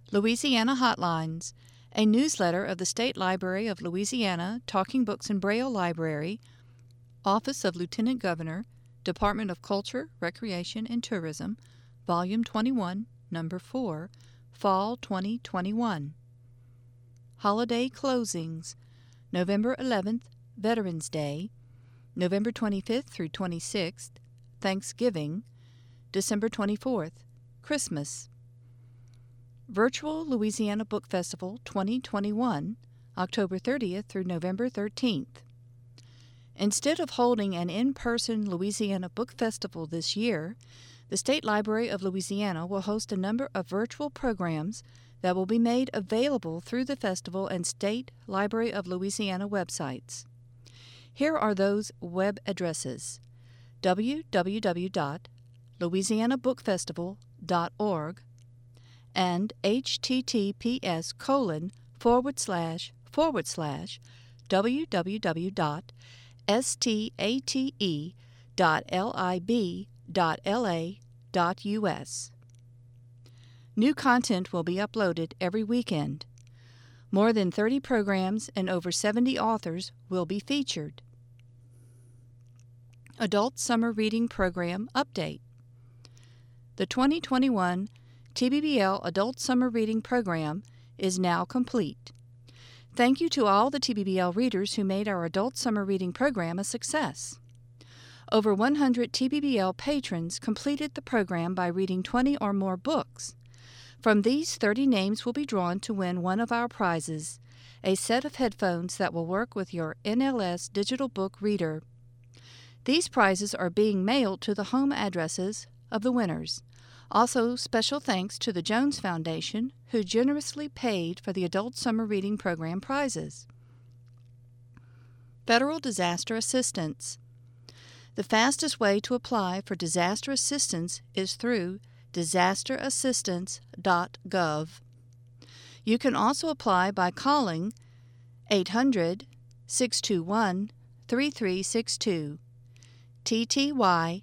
Louisiana Hotlines, a newsletter of the State Library of Louisiana, Talking Books and Braille Library, Office of Lieutenant Governor, Department of Culture, Recreation, and Tourism, Volume 21, Number 4, Fall 2021. Holiday Closings, November 11th, Veterans Day, November 25th through 26th, Thanksgiving, December 24th, Christmas. Virtual Louisiana Book Festival 2021, October 30th through November 13th. Instead of holding an in-person Louisiana Book Festival this year, the State Library of Louisiana will host a number of virtual programs that will be made available through the festival and State Library of Louisiana websites. Here are those web addresses: www.louisianabookfestival.org and https://www.state.lib.la.us. New content will be uploaded every weekend. More than 30 programs and over 70 authors will be featured. Adult Summer Reading Program Update. The 2021 TBBL Adult Summer Reading Program is now complete. Thank you to all the TBBL readers who made our Adult Summer Reading Program a success. Over 100 TBBL patrons completed the program by reading 20 or more books. From these, 30 names will be drawn to win one of our prizes, a set of headphones that will work with your NLS digital book reader. These prizes are being mailed to the home addresses of the winners. Also, special thanks to the Jones Foundation, who generously paid for the Adult Summer Reading Program prizes. Federal Disaster Assistance. The fastest way to apply for disaster assistance is through disasterassistance.gov. You can also apply by calling 800-621-3362, TTY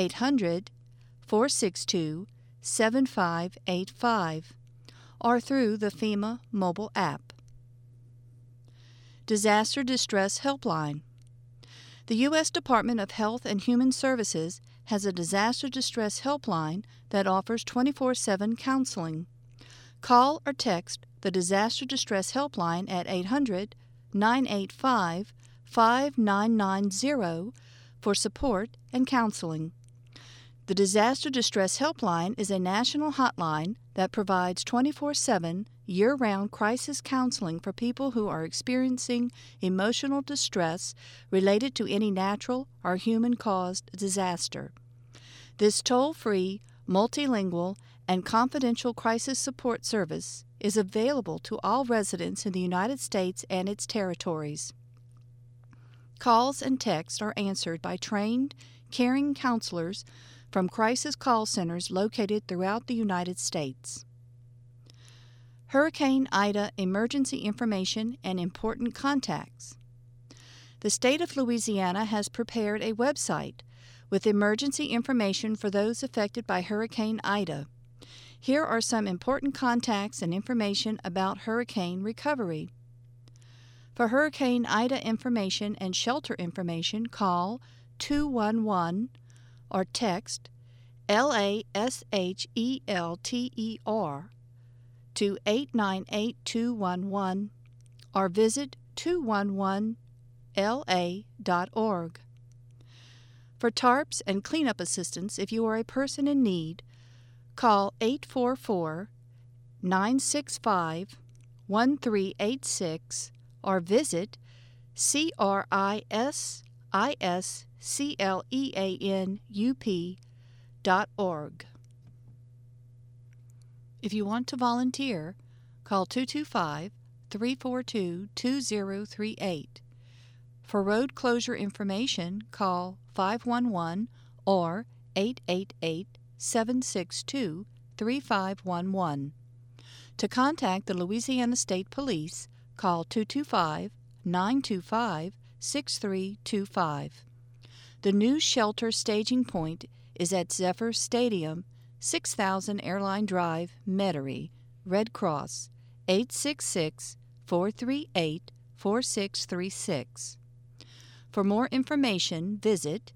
800-462-7585, or through the FEMA mobile app. Disaster Distress Helpline. The U.S. Department of Health and Human Services has a disaster distress helpline that offers 24/7 counseling. Call or text the Disaster Distress Helpline at 800-985-5990 for support and counseling. The Disaster Distress Helpline is a national hotline that provides 24/7 year-round crisis counseling for people who are experiencing emotional distress related to any natural or human-caused disaster. This toll-free, multilingual, and confidential crisis support service is available to all residents in the United States and its territories. Calls and texts are answered by trained, caring counselors from crisis call centers located throughout the United States. Hurricane Ida Emergency Information and Important Contacts. The state of Louisiana has prepared a website with emergency information for those affected by Hurricane Ida. Here are some important contacts and information about hurricane recovery. For Hurricane Ida information and shelter information, call 211 or text LASHELTER to 898-211 or visit 211la.org. For tarps and cleanup assistance, if you are a person in need, call 844-965-1386 or visit CRISISCLEANUP.org. If you want to volunteer, call 225-342-2038. For road closure information, call 511 or 888-762-3511. To contact the Louisiana State Police, call 225-925-6325. The new shelter staging point is at Zephyr Stadium, 6000 Airline Drive, Metairie. Red Cross, 866-438-4636. For more information, visit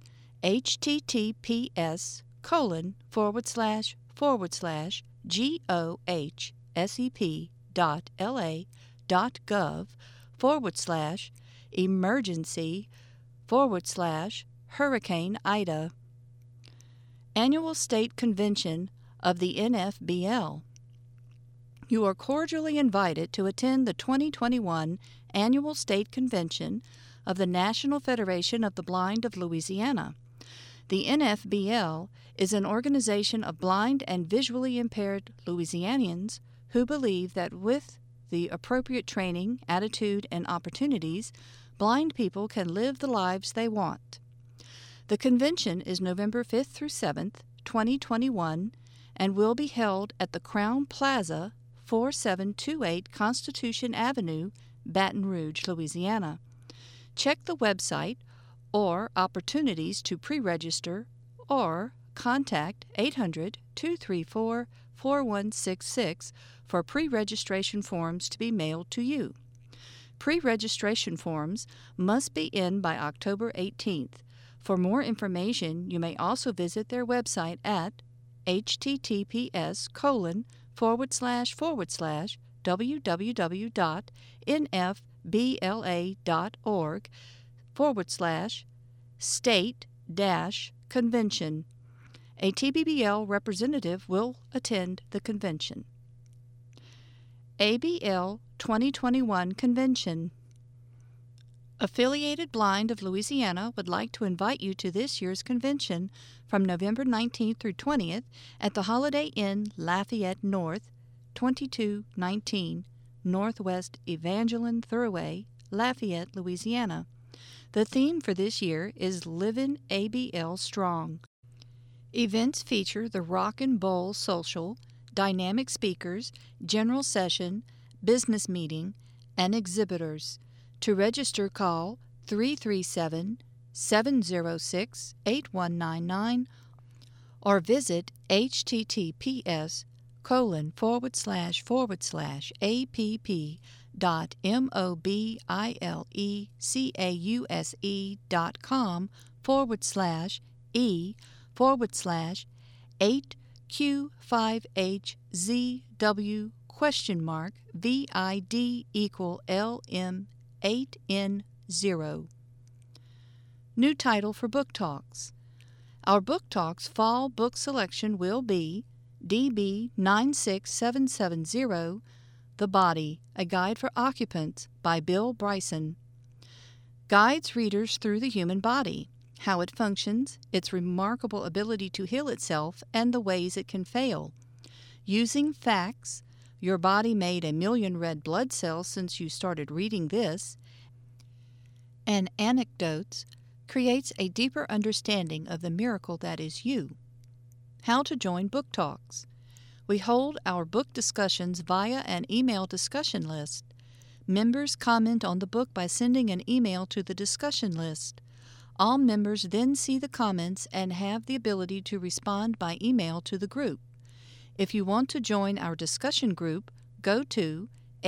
https://gohsep.la.gov/emergency/Hurricane Ida. Annual State Convention of the NFBL. You are cordially invited to attend the 2021 Annual State Convention of the National Federation of the Blind of Louisiana. The NFBL is an organization of blind and visually impaired Louisianians who believe that with the appropriate training, attitude, and opportunities, blind people can live the lives they want. The convention is November 5th through 7th, 2021, and will be held at the Crown Plaza, 4728 Constitution Avenue, Baton Rouge, Louisiana. Check the website or opportunities to pre-register or contact 800-234-4166 for pre-registration forms to be mailed to you. Pre-registration forms must be in by October 18th. For more information, you may also visit their website at https://www.nfbla.org/state-convention. A TBBL representative will attend the convention. ABL 2021 Convention. Affiliated Blind of Louisiana would like to invite you to this year's convention from November 19th through 20th at the Holiday Inn Lafayette North, 2219 Northwest Evangeline Thruway, Lafayette, Louisiana. The theme for this year is Livin' ABL Strong. Events feature the Rock and Bowl Social, dynamic speakers, general session, business meeting, and exhibitors. To register, call 337-706-8199 or visit https://app.mobi.lecc.com/e/8Q5HZ-question_LM8N0. New title for Book Talks. Our Book Talks fall book selection will be DB 96770, The Body, A Guide for Occupants by Bill Bryson. Guides readers through the human body, how it functions, its remarkable ability to heal itself, and the ways it can fail. Using facts, your body made 1 million red blood cells since you started reading this, and anecdotes, creates a deeper understanding of the miracle that is you. How to join Book Talks. We hold our book discussions via an email discussion list. Members comment on the book by sending an email to the discussion list. All members then see the comments and have the ability to respond by email to the group. If you want to join our discussion group, go to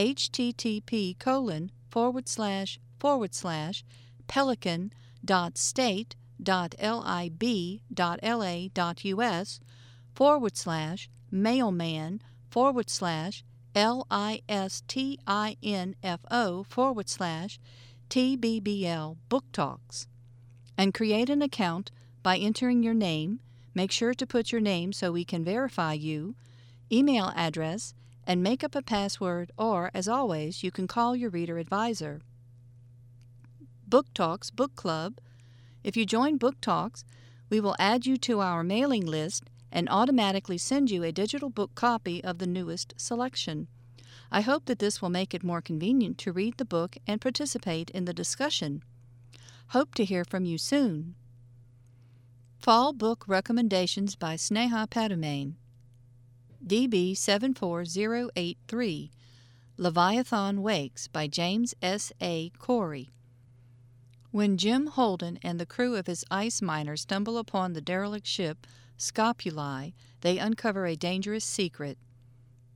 pelican.state.lib.la.us/mailman/listinfo/TBBL Book Talks and create an account by entering your name. Make sure to put your name so we can verify you, email address, and make up a password, or, as always, you can call your reader advisor. Book Talks Book Club. If you join Book Talks, we will add you to our mailing list and automatically send you a digital book copy of the newest selection. I hope that this will make it more convenient to read the book and participate in the discussion. Hope to hear from you soon. Fall Book Recommendations by Sneha Padumane. DB 74083, Leviathan Wakes by James S. A. Corey. When Jim Holden and the crew of his ice miner stumble upon the derelict ship Scopuli, they uncover a dangerous secret.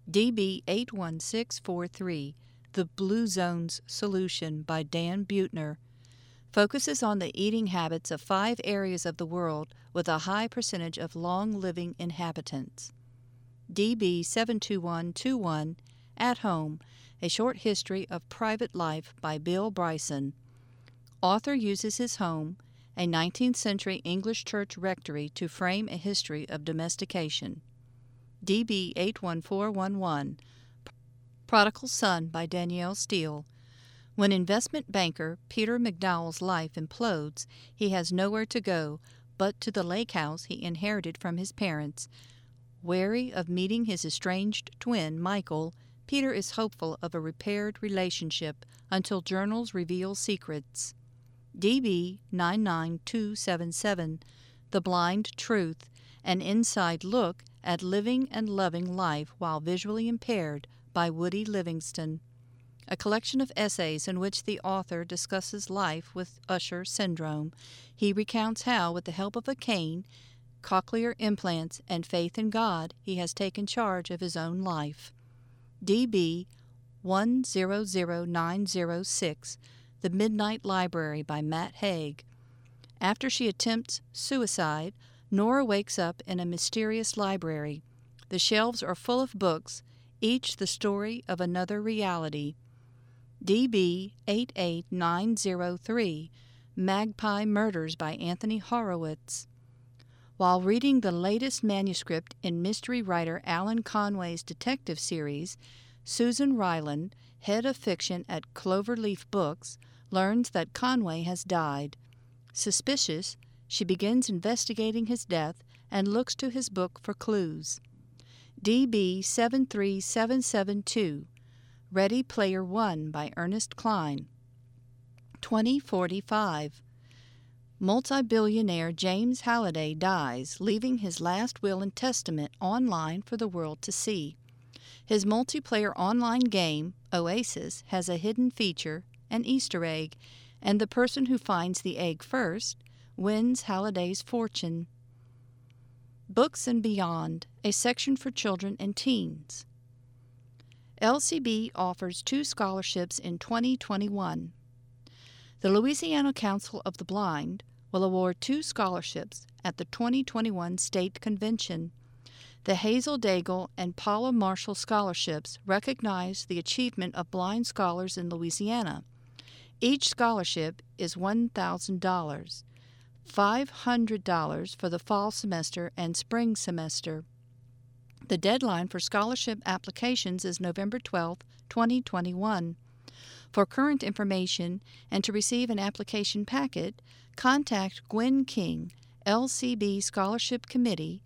DB 81643, The Blue Zones Solution by Dan Buettner, focuses on the eating habits of 5 areas of the world with a high percentage of long-living inhabitants. DB 72121, At Home, A Short History of Private Life by Bill Bryson. Author uses his home, a 19th century English church rectory, to frame a history of domestication. DB 81411, Prodigal Son by Danielle Steele. When investment banker Peter McDowell's life implodes, he has nowhere to go but to the lake house he inherited from his parents. Wary of meeting his estranged twin, Michael, Peter is hopeful of a repaired relationship until journals reveal secrets. DB 99277, The Blind Truth, An Inside Look at Living and Loving Life While Visually Impaired by Woody Livingston. A collection of essays in which the author discusses life with Usher syndrome. He recounts how, with the help of a cane, cochlear implants, and faith in God, he has taken charge of his own life. DB 100906, The Midnight Library by Matt Haig. After she attempts suicide, Nora wakes up in a mysterious library. The shelves are full of books, each the story of another reality. DB 88903, Magpie Murders by Anthony Horowitz. While reading the latest manuscript in mystery writer Alan Conway's detective series, Susan Ryland, head of fiction at Cloverleaf Books, learns that Conway has died. Suspicious, she begins investigating his death and looks to his book for clues. DB 73772, Ready Player One by Ernest Cline. 2045. Multi-billionaire James Halliday dies, leaving his last will and testament online for the world to see. His multiplayer online game, Oasis, has a hidden feature, an Easter egg, and the person who finds the egg first wins Halliday's fortune. Books and Beyond, a section for children and teens. LCB offers 2 scholarships in 2021. The Louisiana Council of the Blind will award 2 scholarships at the 2021 State Convention. The Hazel Daigle and Paula Marshall scholarships recognize the achievement of blind scholars in Louisiana. Each scholarship is $1,000, $500 for the fall semester and spring semester. The deadline for scholarship applications is November 12, 2021. For current information and to receive an application packet, contact Gwen King, LCB Scholarship Committee,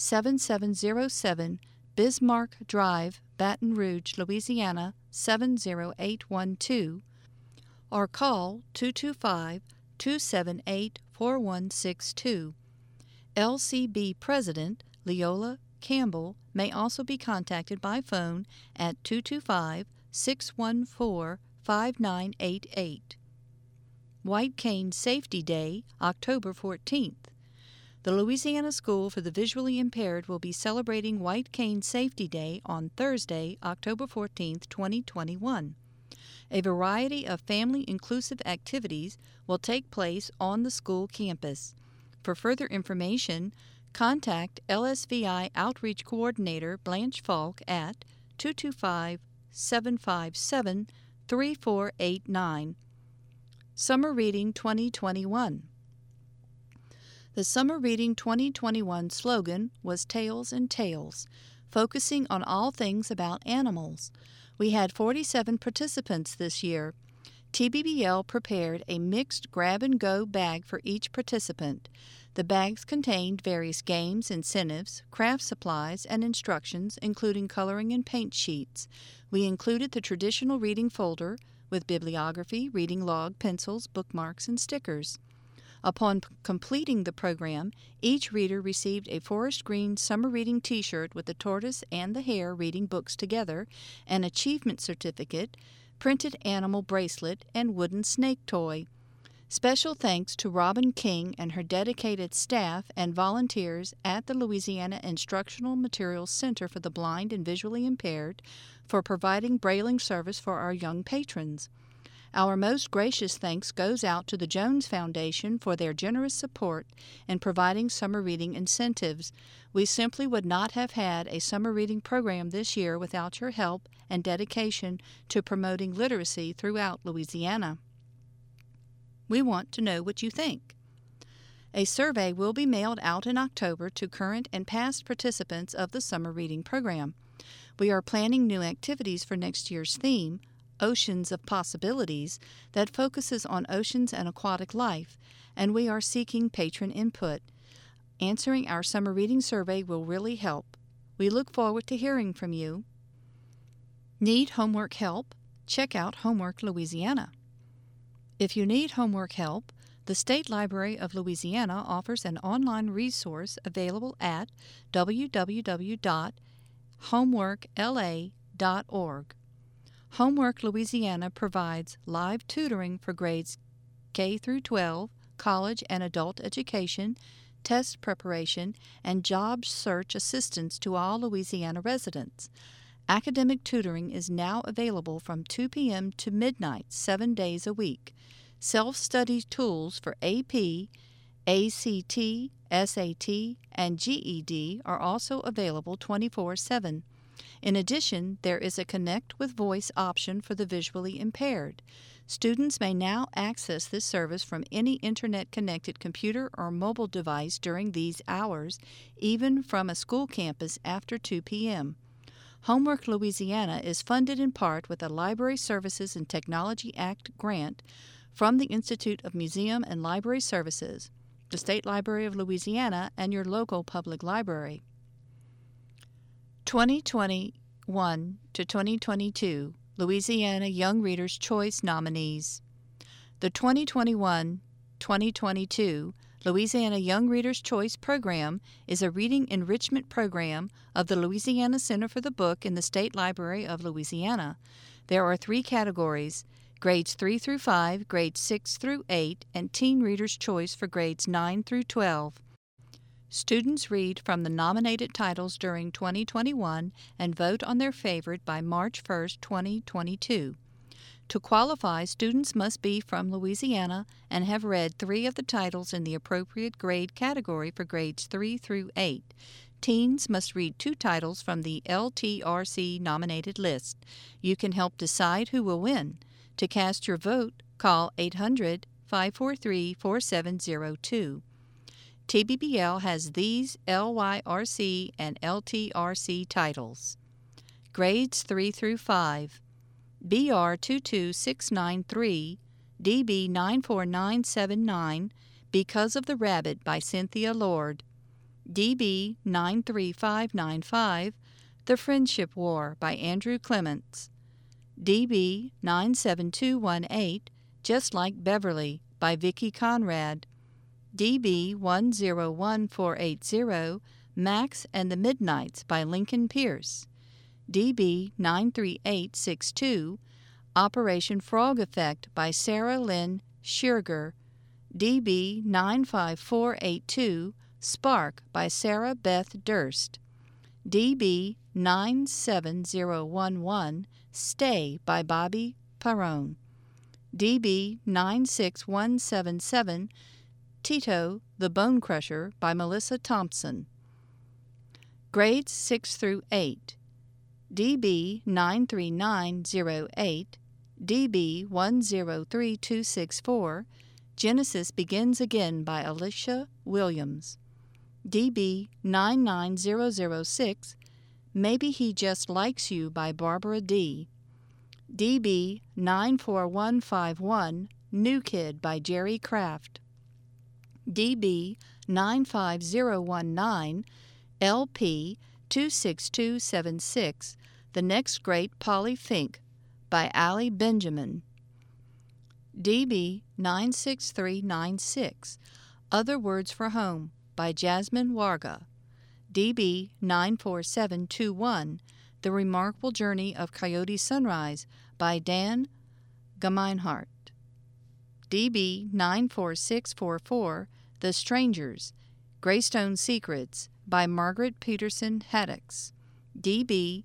7707 Bismarck Drive, Baton Rouge, Louisiana 70812, or call 225-278-4162. LCB President Leola Campbell may also be contacted by phone at 225-614-5988. White Cane Safety Day, October 14th. The Louisiana School for the Visually Impaired will be celebrating White Cane Safety Day on Thursday, October 14th, 2021. A variety of family-inclusive activities will take place on the school campus. For further information, contact LSVI Outreach Coordinator Blanche Falk at 225-757-3489. Summer Reading 2021. The Summer Reading 2021 slogan was Tales and Tales, focusing on all things about animals. We had 47 participants this year. TBBL prepared a mixed grab-and-go bag for each participant. The bags contained various games, incentives, craft supplies, and instructions, including coloring and paint sheets. We included the traditional reading folder with bibliography, reading log, pencils, bookmarks, and stickers. Upon completing the program, each reader received a forest green summer reading T-shirt with the tortoise and the hare reading books together, an achievement certificate, printed animal bracelet, and wooden snake toy. Special thanks to Robin King and her dedicated staff and volunteers at the Louisiana Instructional Materials Center for the Blind and Visually Impaired for providing brailing service for our young patrons. Our most gracious thanks goes out to the Jones Foundation for their generous support in providing summer reading incentives. We simply would not have had a summer reading program this year without your help and dedication to promoting literacy throughout Louisiana. We want to know what you think. A survey will be mailed out in October to current and past participants of the summer reading program. We are planning new activities for next year's theme, Oceans of Possibilities, that focuses on oceans and aquatic life, and we are seeking patron input. Answering our summer reading survey will really help. We look forward to hearing from you. Need homework help? Check out Homework Louisiana. If you need homework help, the State Library of Louisiana offers an online resource available at www.homeworkla.org. Homework Louisiana provides live tutoring for grades K through 12, college and adult education, test preparation, and job search assistance to all Louisiana residents. Academic tutoring is now available from 2 p.m. to midnight, 7 days a week. Self-study tools for AP, ACT, SAT, and GED are also available 24/7. In addition, there is a Connect with Voice option for the visually impaired. Students may now access this service from any Internet-connected computer or mobile device during these hours, even from a school campus after 2 p.m. Homework Louisiana is funded in part with a Library Services and Technology Act grant from the Institute of Museum and Library Services, the State Library of Louisiana, and your local public library. 2021 to 2022 Louisiana Young Readers' Choice nominees. The 2021-2022 Louisiana Young Readers' Choice Program is a reading enrichment program of the Louisiana Center for the Book in the State Library of Louisiana. There are 3 categories: grades 3 through 5, grades 6 through 8, and Teen Reader's Choice for grades 9 through 12. Students read from the nominated titles during 2021 and vote on their favorite by March 1, 2022. To qualify, students must be from Louisiana and have read 3 of the titles in the appropriate grade category for grades 3 through 8. Teens must read 2 titles from the LTRC nominated list. You can help decide who will win. To cast your vote, call 800-543-4702. TBBL has these LYRC and LTRC titles. Grades 3 through 5. BR 22693, DB 94979, Because of the Rabbit by Cynthia Lord. DB 93595, The Friendship War by Andrew Clements. DB 97218, Just Like Beverly by Vicki Conrad. DB 101480, Max and the Midnights by Lincoln Pierce. DB 93862, Operation Frog Effect by Sarah Lynn Schierger. DB 95482, Spark by Sarah Beth Durst. DB 97011, Stay by Bobby Perrone. DB 96177, Tito the Bone Crusher by Melissa Thompson. Grades 6 through 8. DB 93908, DB 103264, Genesis Begins Again by Alicia Williams. DB 99006, Maybe He Just Likes You by Barbara D. DB 94151, New Kid by Jerry Kraft. DB 95019, LP 26276, The Next Great Polly Fink by Allie Benjamin. DB 96396, Other Words for Home by Jasmine Warga. DB 94721, The Remarkable Journey of Coyote Sunrise by Dan Gemeinhart. DB 94644, The Strangers, Greystone Secrets by Margaret Peterson Haddocks. DB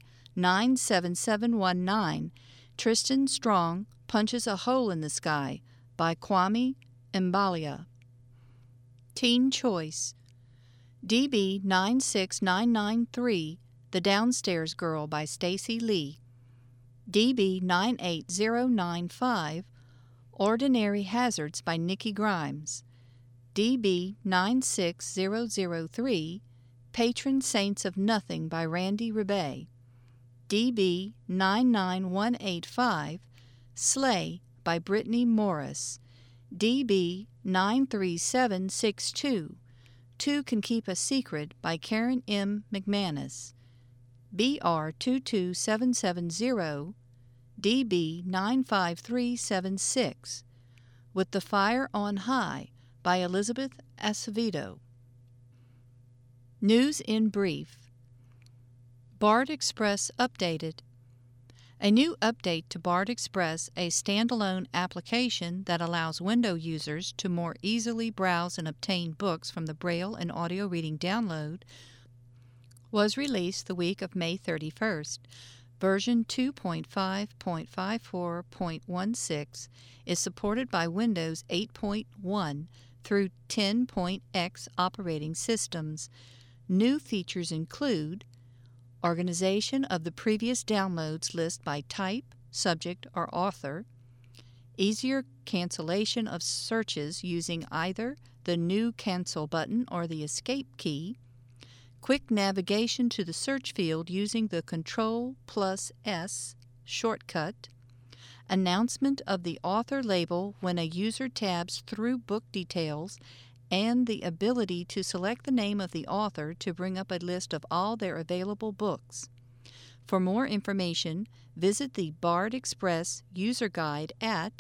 97719, Tristan Strong Punches a Hole in the Sky by Kwame Mbalia. Teen Choice, DB 96993, The Downstairs Girl by Stacy Lee. DB 98095, Ordinary Hazards by Nikki Grimes. DB 96003, Patron Saints of Nothing by Randy Rebay. DB 99185, Slay by Brittany Morris. DB 93762, Two Can Keep a Secret by Karen M. McManus. BR 22770, DB 95376, With the Fire on High by Elizabeth Acevedo. News in Brief. Bard Express updated. A new update to Bard Express, a standalone application that allows Windows users to more easily browse and obtain books from the Braille and audio reading download, was released the week of May 31st. Version 2.5.54.16 is supported by Windows 8.1 through 10.x operating systems. New features include organization of the previous downloads list by type, subject, or author, easier cancellation of searches using either the new cancel button or the escape key, quick navigation to the search field using the Ctrl+S shortcut, announcement of the author label when a user tabs through book details, and the ability to select the name of the author to bring up a list of all their available books. For more information, visit the Bard Express user guide at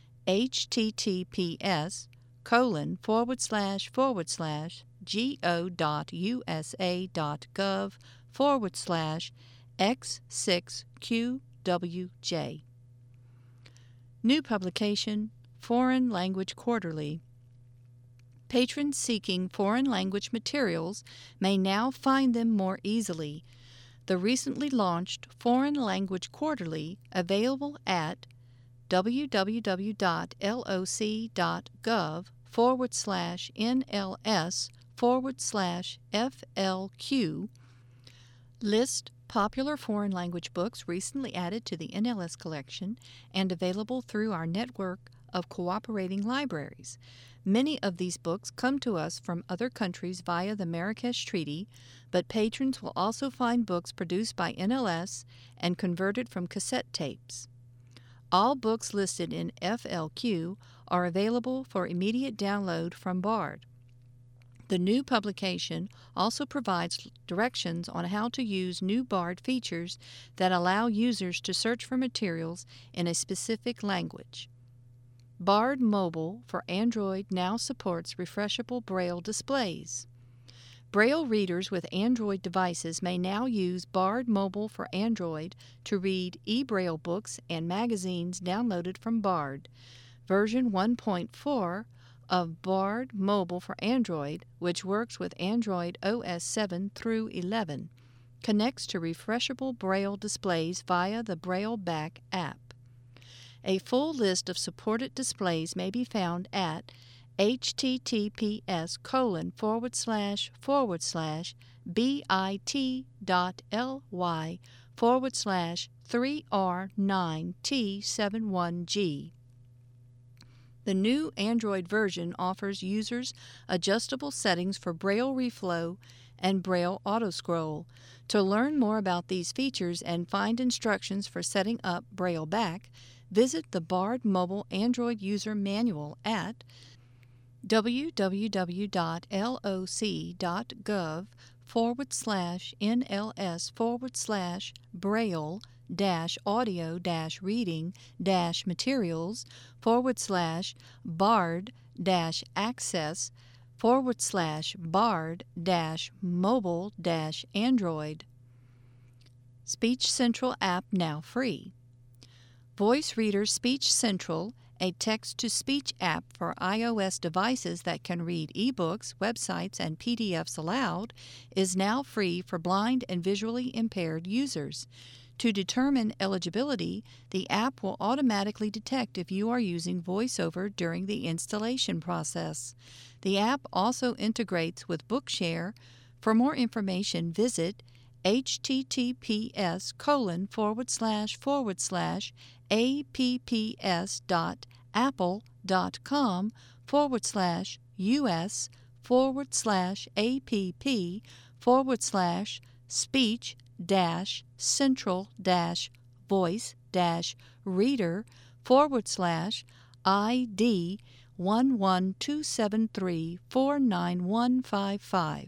https://go.usa.gov/x6qwj. New publication, Foreign Language Quarterly. Patrons seeking foreign language materials may now find them more easily. The recently launched Foreign Language Quarterly, available at www.loc.gov/NLS/FLQ, lists popular foreign language books recently added to the NLS collection and available through our network of cooperating libraries. Many of these books come to us from other countries via the Marrakesh Treaty, but patrons will also find books produced by NLS and converted from cassette tapes. All books listed in FLQ are available for immediate download from Bard. The new publication also provides directions on how to use new Bard features that allow users to search for materials in a specific language. Bard Mobile for Android now supports refreshable Braille displays. Braille readers with Android devices may now use Bard Mobile for Android to read e-Braille books and magazines downloaded from Bard. Version 1.4 of Bard Mobile for Android, which works with Android OS 7 through 11, connects to refreshable Braille displays via the Braille Back app. A full list of supported displays may be found at https://bit.ly/3R9T71G. The new Android version offers users adjustable settings for Braille Reflow and Braille Autoscroll. To learn more about these features and find instructions for setting up Braille Back, visit the Bard Mobile Android User Manual at www.loc.braille/audio-reading-materials/bard-access/bard-mobile-android. Speech Central app now free. Voice Reader Speech Central, a text-to-speech app for iOS devices that can read ebooks, websites, and PDFs aloud, is now free for blind and visually impaired users. To determine eligibility, the app will automatically detect if you are using VoiceOver during the installation process. The app also integrates with Bookshare. For more information, visit https://app.com/us/speech-central-voice-reader/ID 11273491155.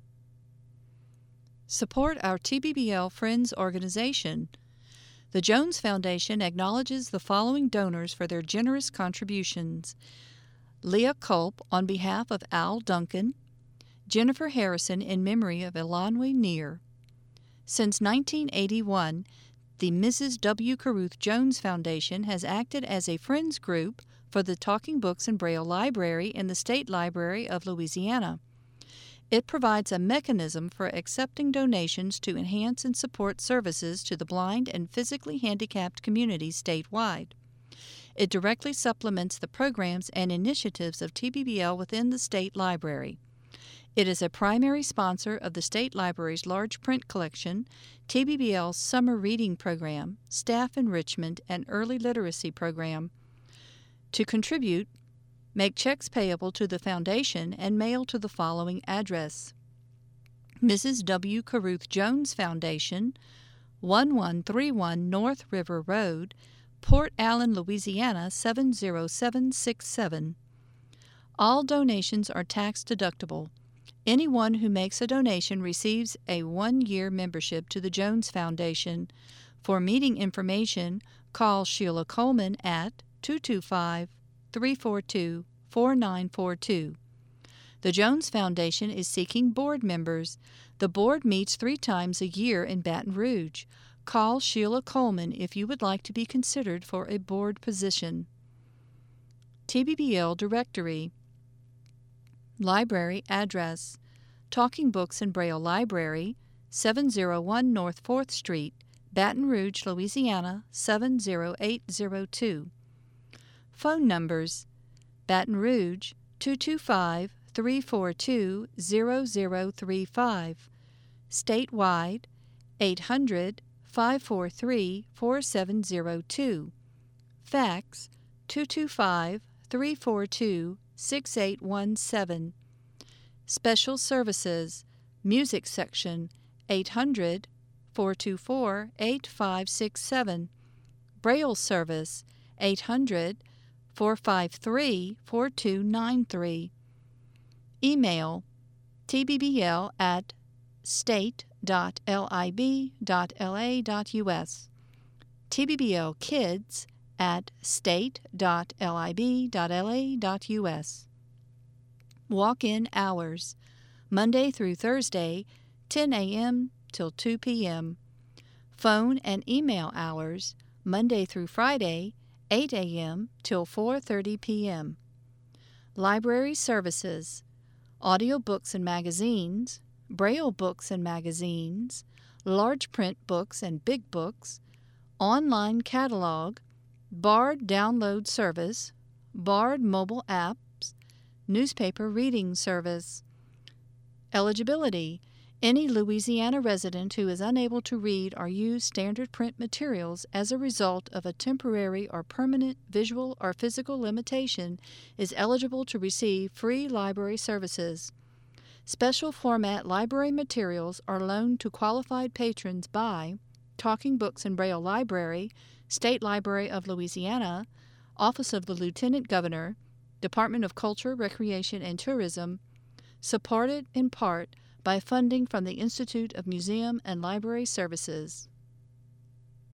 Support our TBBL Friends organization. The Jones Foundation acknowledges the following donors for their generous contributions: Leah Culp on behalf of Al Duncan, Jennifer Harrison in memory of Elanwe Neer. Since 1981, the Mrs. W. Caruth Jones Foundation has acted as a Friends group for the Talking Books and Braille Library in the State Library of Louisiana. It provides a mechanism for accepting donations to enhance and support services to the blind and physically handicapped communities statewide. It directly supplements the programs and initiatives of TBBL within the State Library. It is a primary sponsor of the State Library's large print collection, TBBL's Summer Reading Program, Staff Enrichment, and Early Literacy Program. To contribute, make checks payable to the Foundation and mail to the following address: Mrs. W. Caruth Jones Foundation, 1131 North River Road, Port Allen, Louisiana 70767. All donations are tax deductible. Anyone who makes a donation receives a 1-year membership to the Jones Foundation. For meeting information, call Sheila Coleman at 225-342-4942. The Jones Foundation is seeking board members. The board meets 3 times a year in Baton Rouge. Call Sheila Coleman if you would like to be considered for a board position. TBBL Directory. Library address: Talking Books and Braille Library, 701 North 4th Street, Baton Rouge, Louisiana 70802. Phone numbers: Baton Rouge 225-342-0035, statewide 800-543-4702, fax 225-342-6817. Special Services: Music Section 800-424-8567, Braille Service 800-453-4293. Email: tbb.lib.la.us, tbbl-kids@state.lib.la.us. Walk-in hours: Monday through Thursday, 10 a.m. till 2 p.m. Phone and email hours: Monday through Friday, 8 a.m. till 4:30 p.m. Library services: audio books and magazines, Braille books and magazines, large print books and big books, online catalog, Bard download service, Bard mobile apps, newspaper reading service. Eligibility: any Louisiana resident who is unable to read or use standard print materials as a result of a temporary or permanent visual or physical limitation is eligible to receive free library services. Special format library materials are loaned to qualified patrons by Talking Books and Braille Library, State Library of Louisiana, Office of the Lieutenant Governor, Department of Culture, Recreation, and Tourism, supported in part by funding from the Institute of Museum and Library Services.